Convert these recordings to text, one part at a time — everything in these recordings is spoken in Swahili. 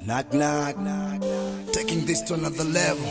Knock knock, taking this to another level.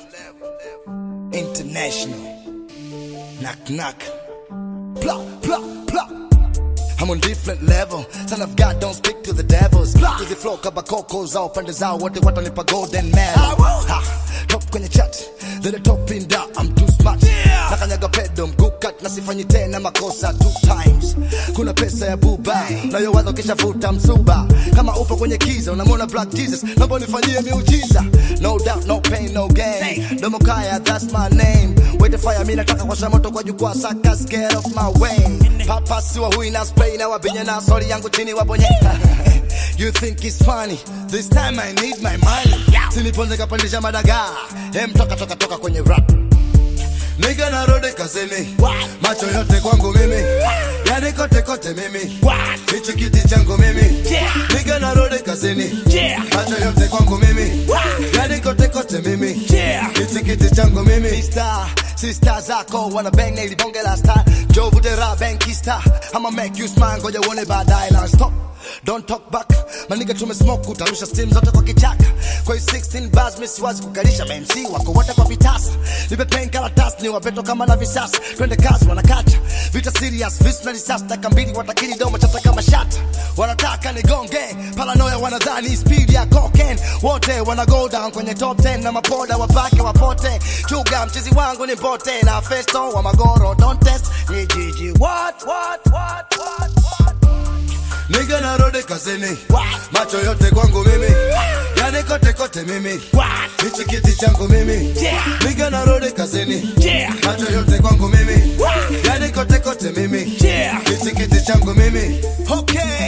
International. Knock knock, plop plop plop. I'm on different level. Son of God, don't speak to the devils. To the flow kaba koko zao pande zao wote watanipa golden medal. Top kwenye chat, let the top in da. I'm too smart. Nakanyaga pedo mgukat nasifanyi tena makosa 2 times. Kuna pesa ya buba na yo wadho kisha futa msuba. Kama upo kwenye kiza unamwona Black Jesus, naomba nifanyie miujiza. No doubt, no pain, no gain. Domo Kaya, that's my name. Wait the fire, mimi nataka kuwasha moto kwa jukwaa suckers, get off my way. Papa siwa hui na spray na wabinya na sorry yangu chini wabonye. You think it's funny? This time I need my money. Siniponze kapandisha madaga. Toka kwenye rap. Nigga narudi kazini. Macho yote kwangu mimi. Yani kote mimi. Hichi kiti changu mimi. Nigga narudi kazini. Macho yote kwangu mimi. Yani kote mimi. Hichi kiti changu mimi. Sister zako wanna bang na ilibonge la star. Joe Budera bankista. I'ma make you smile ngoja uone baadaye na stop. Don't talk back. Maniga tumesmoke utarusha steam zote kwa kichaka. Kwa 16 bars mimi siwazi kukalisha MC wako wote kwa vitasa. Nipe pen karatasi ni wapeto kama na visasa. Twende kazi wanakacha. Vita serious vis na risasi taka mbili watakili doma chata kama shata. Wanataka nigonge. Paranoia wanadhani speed ya cocaine. Wote wana go down kwenye top 10 na mapoda wapake wapote. Chuga mchizi wangu ni bote na festo wa magoro don't test. Ni jiji what. Nigga narudi kazini. Macho yote kwangu mimi. Yani kote mimi. Hichi kiti changu mimi. Nigga narudi kazini. Macho yote kwangu mimi. Yani kote mimi. Hichi kiti changu mimi. Okay.